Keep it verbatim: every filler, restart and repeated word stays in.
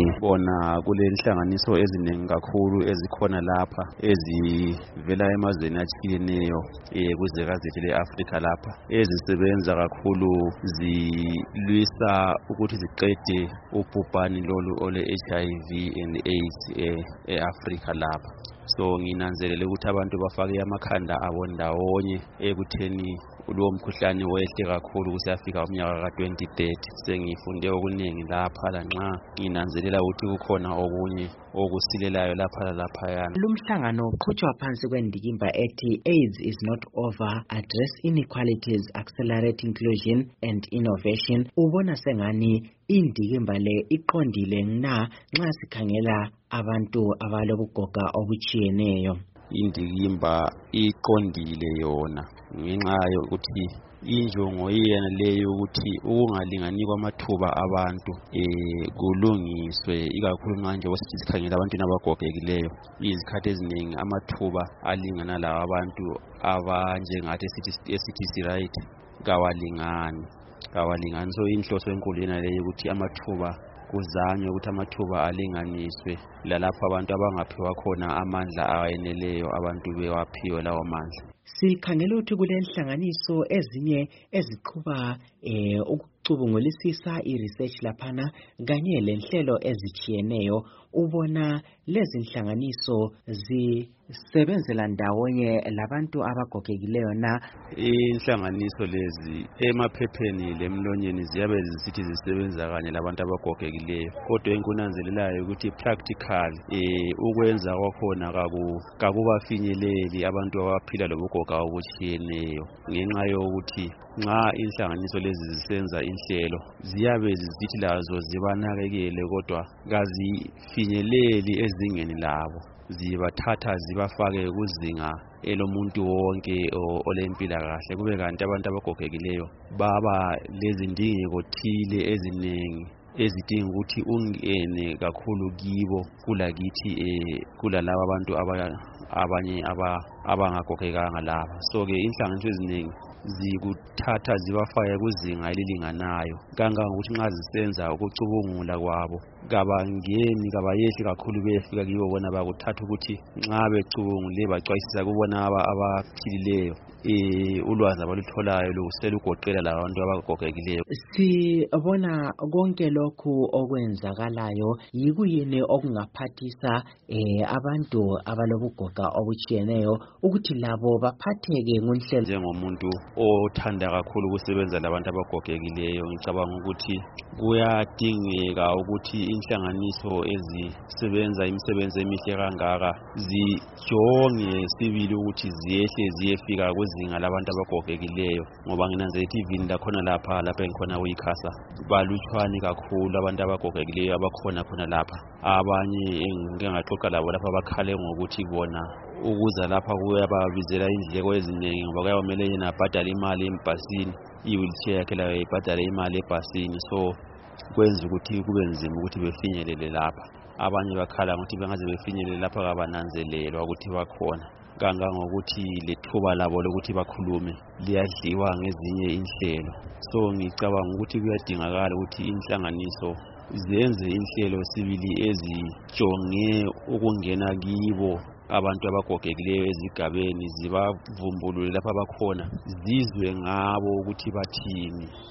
ngibona kulenhlanganiso eziningi kakhulu ezikhona lapha ezivela emazweni atshiyeneyo kuzwekazi lethu le-Afrika lapha ezisebenza kakhulu zilwisa ukuthi ziqede ubhubhane lolu ole-H I V and AIDS e-Afrika lapha. So nginanzelele ukuthi abantu bafake amakhanda abo ndawonye ekutheni lowo mkhuhlane wehle kakhulu kusiyafika umnyaka ka twenty thirty. Sengifunde okuningi lapha lanxa nginanzelela ukuthi kukhona okunye okusilelayo lapha lalaphayana. Lumhlangano uqhutshwa phansi kwendikimba ethi AIDS is not over, address inequalities, accelerate inclusion and innovation. Ubona sengani indikimba le iqondile na nxa sikhangela abantu abalobugoga obutshiyeneyo? Indikimba iqondile yona ngenxa yokuthi injongo yena leyo ukuthi ukungalingani kwamathuba abantu eh kulungiswe, ikakhulu manje wasithi sikhangela abantu abagogekileyo. Izikhathi eziningi amathuba alingana lawa abantu abanjengathi esithi right kawalingani kawalingani. So inhloso enkulu yena leyo ukuthi amathuba kuzanywe ukuthi amathuba alinganiswe lalapho abantu abangaphiwa khona amandla ayeneleyo abantu bewaphiwe lawo mandla. Sikhangela ukuthi kulenhlanganiso ezinye eziqhuba eh ukucubungulisisa i-research laphana kanye lenhlelo ezitshiyeneyo. Ubona lezi nhlanganiso zisebenzela ndawonye labantu abagogekileyo na? Inhlanganiso lezi emaphepheni lemlonyeni ziyabe zisithi zisebenza kanye labantu abagogekileyo, kodwa enkunanzelelayo ukuthi practical eh ukwenza kwakhona kakubafinyeleli abantu abaphila lobugoga obutshiyeneyo ngenxa yokuthi nxa inhlanganiso lezi zisenza inhlelo ziyabe zisithi lazo zibanakekele kodwa kazifinyeleli ezingeni labo, zibathatha zibafake kuzinga elomuntu wonke olempilakahle. Kube kanti abantu abagogekileyo baba lezindingeko thile eziningi ezidinga ukuthi ungene kakhulu kibo kulakithi eh kulalabo abantu abanye abangagogekanga laba. So ke inhlanganiso eziningi zikuthatha zibafake kuzinga elilinganayo kangangokuthi nxa zisenza ukucubungula kwabo kabangeni kabayehli kakhulu befika kibo bona bakuthatha ukuthi nxa becubungule bacwayisisa kubona abaphilileyo eh ulwazi abalutholayo luselugoqela labantu abagogekileyo. Sibona konke lokhu okwenzakalayo yikuyini okungaphathisa eh abantu abalobugoga obutshiyeneyo ukuthi labo baphatheke ngenhlelo. Njengomuntu othanda kakhulu ukusebenza labantu abagogekileyo, ngicabanga ukuthi kuyadingeka ukuthi inhlanganiso ezisebenza imisebenzi emihle kangaka zijonge sibili ukuthi ziyehle ziyefika kuzinga labantu abagogekileyo, ngoba nginanze ukuthi ivini lakhona lapha lapha engikhona uyikhasa balutshwane kakhulu abantu abagogekileyo abakhona khona lapha. Abanye engike ngaxoxa labo lapha bakhale ngokuthi bona ukuza lapha kuyababizela indleko eziningi ngoba kuyamele yena abhadale imali embhasini, i-wheelchair yakhe layo ibhadale imali ebhasini. So kwenza ukuthi kube nzima ukuthi befinyelele lapha. Abanye bakhala ukuthi bengaze befinyelele lapha kabananzelelwa ukuthi bakhona kangangokuthi lethuba labo lokuthi bakhulume liyadliwa ngezinye inhlelo. So ngicabanga ukuthi kuyadingakala ukuthi inhlanganiso zenze inhlelo sibili ezijonge ukungena kibo abantu abagogekileyo ezigabeni, zibavumbulule lapha bakhona, zizwe ngabo ukuthi bathini.